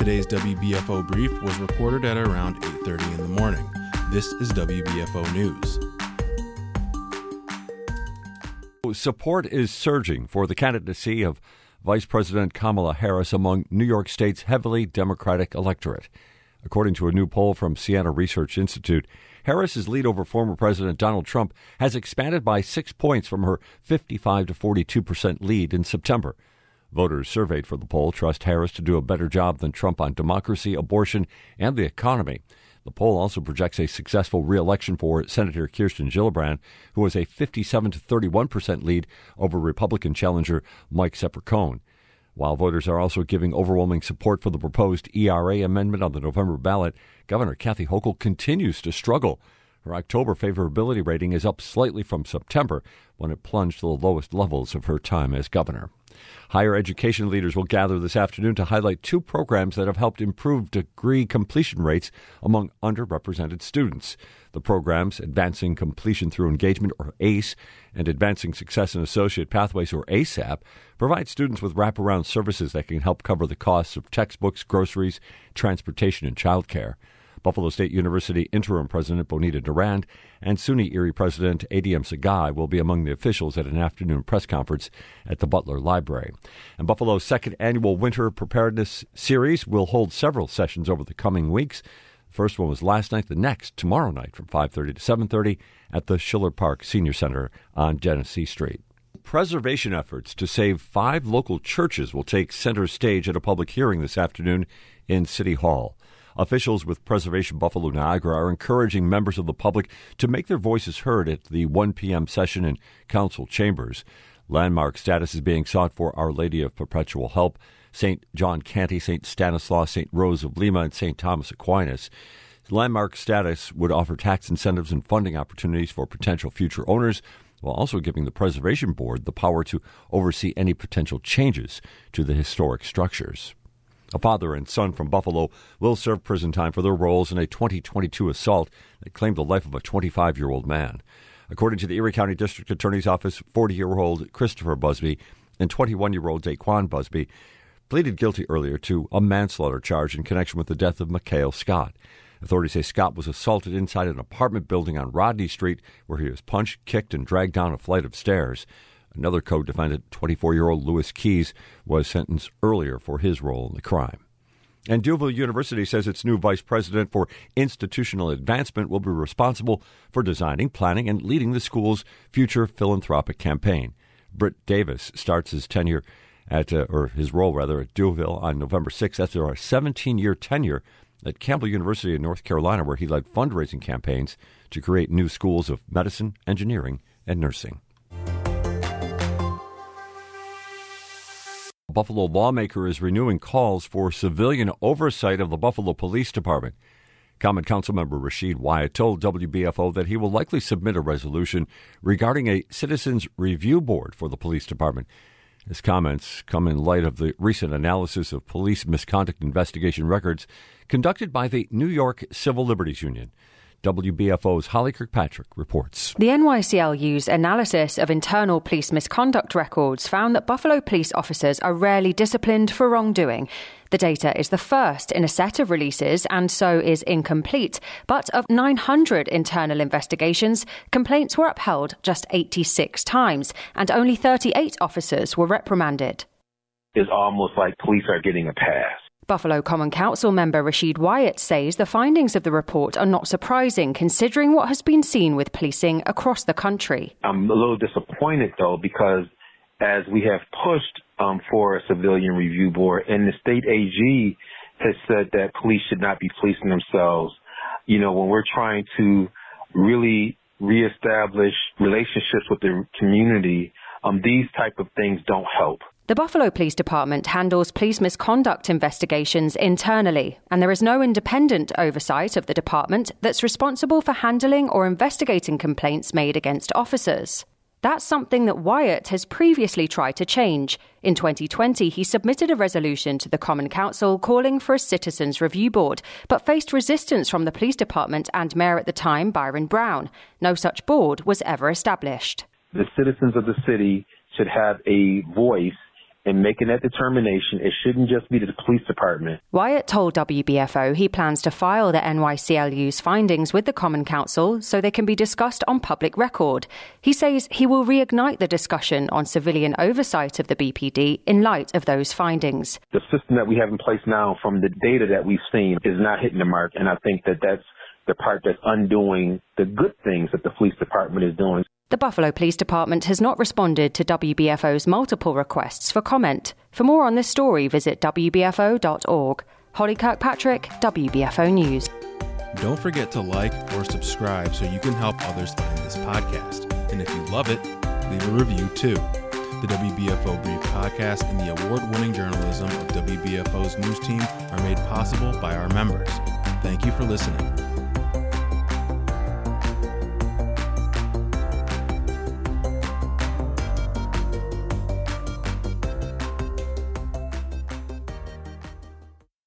Today's WBFO brief was recorded at around 8:30 in the morning. This is WBFO News. Support is surging for the candidacy of Vice President Kamala Harris among New York State's heavily Democratic electorate. According to a new poll from Siena Research Institute, Harris's lead over former President Donald Trump has expanded by 6 points from her 55 to 42% lead in September. Voters surveyed for the poll trust Harris to do a better job than Trump on democracy, abortion, and the economy. The poll also projects a successful re-election for Senator Kirsten Gillibrand, who has a 57 to 31% lead over Republican challenger Mike Sepricone. While voters are also giving overwhelming support for the proposed ERA amendment on the November ballot, Governor Kathy Hochul continues to struggle. Her October favorability rating is up slightly from September, when it plunged to the lowest levels of her time as governor. Higher education leaders will gather this afternoon to highlight two programs that have helped improve degree completion rates among underrepresented students. The programs Advancing Completion Through Engagement, or ACE, and Advancing Success in Associate Pathways, or ASAP, provide students with wraparound services that can help cover the costs of textbooks, groceries, transportation, and childcare. Buffalo State University Interim President Bonita Durand and SUNY Erie President ADM Sagai will be among the officials at an afternoon press conference at the Butler Library. And Buffalo's second annual Winter Preparedness Series will hold several sessions over the coming weeks. The first one was last night, the next tomorrow night from 5:30 to 7:30 at the Schiller Park Senior Center on Genesee Street. Preservation efforts to save 5 local churches will take center stage at a public hearing this afternoon in City Hall. Officials with Preservation Buffalo Niagara are encouraging members of the public to make their voices heard at the 1 p.m. session in council chambers. Landmark status is being sought for Our Lady of Perpetual Help, St. John Canty, St. Stanislaus, St. Rose of Lima, and St. Thomas Aquinas. Landmark status would offer tax incentives and funding opportunities for potential future owners, while also giving the Preservation Board the power to oversee any potential changes to the historic structures. A father and son from Buffalo will serve prison time for their roles in a 2022 assault that claimed the life of a 25-year-old man. According to the Erie County District Attorney's Office, 40-year-old Christopher Busby and 21-year-old Daquan Busby pleaded guilty earlier to a manslaughter charge in connection with the death of Mikhail Scott. Authorities say Scott was assaulted inside an apartment building on Rodney Street, where he was punched, kicked, and dragged down a flight of stairs. Another co-defendant, 24-year-old Lewis Keys, was sentenced earlier for his role in the crime. And Duville University says its new vice president for institutional advancement will be responsible for designing, planning, and leading the school's future philanthropic campaign. Britt Davis starts his tenure at his role at Duville on November 6th after a 17-year tenure at Campbell University in North Carolina, where he led fundraising campaigns to create new schools of medicine, engineering, and nursing. A Buffalo lawmaker is renewing calls for civilian oversight of the Buffalo Police Department. Common Council member Rashid Wyatt told WBFO that he will likely submit a resolution regarding a citizens review board for the police department. His comments come in light of the recent analysis of police misconduct investigation records conducted by the New York Civil Liberties Union. WBFO's Holly Kirkpatrick reports. The NYCLU's analysis of internal police misconduct records found that Buffalo police officers are rarely disciplined for wrongdoing. The data is the first in a set of releases and so is incomplete. But of 900 internal investigations, complaints were upheld just 86 times and only 38 officers were reprimanded. It's almost like police are getting a pass. Buffalo Common Council member Rashid Wyatt says the findings of the report are not surprising considering what has been seen with policing across the country. I'm a little disappointed, though, because as we have pushed for a civilian review board, and the state AG has said that police should not be policing themselves, when we're trying to really reestablish relationships with the community, these type of things don't help. The Buffalo Police Department handles police misconduct investigations internally, and there is no independent oversight of the department that's responsible for handling or investigating complaints made against officers. That's something that Wyatt has previously tried to change. In 2020, he submitted a resolution to the Common Council calling for a citizens review board, but faced resistance from the police department and Mayor at the time, Byron Brown. No such board was ever established. The citizens of the city should have a voice in making that determination. It shouldn't just be the police department. Wyatt told WBFO he plans to file the NYCLU's findings with the Common Council so they can be discussed on public record. He says he will reignite the discussion on civilian oversight of the BPD in light of those findings. The system that we have in place now, from the data that we've seen, is not hitting the mark, and I think that that's the part that's undoing the good things that the police department is doing. The Buffalo Police Department has not responded to WBFO's multiple requests for comment. For more on this story, visit wbfo.org. Holly Kirkpatrick, WBFO News. Don't forget to like or subscribe so you can help others find this podcast. And if you love it, leave a review too. The WBFO Brief podcast and the award-winning journalism of WBFO's news team are made possible by our members. Thank you for listening.